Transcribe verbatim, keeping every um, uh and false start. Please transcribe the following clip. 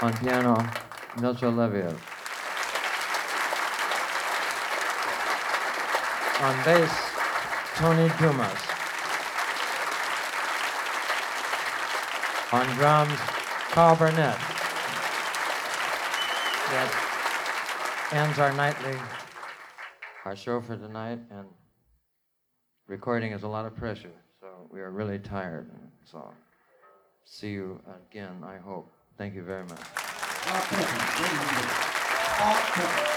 On piano, Milcho Leviev. On bass, Tony Dumas. On drums, Carl Burnett. That ends our nightly, our show for tonight, and recording is a lot of pressure, so we are really tired. So see you again, I hope. Thank you very much. Uh, thank you.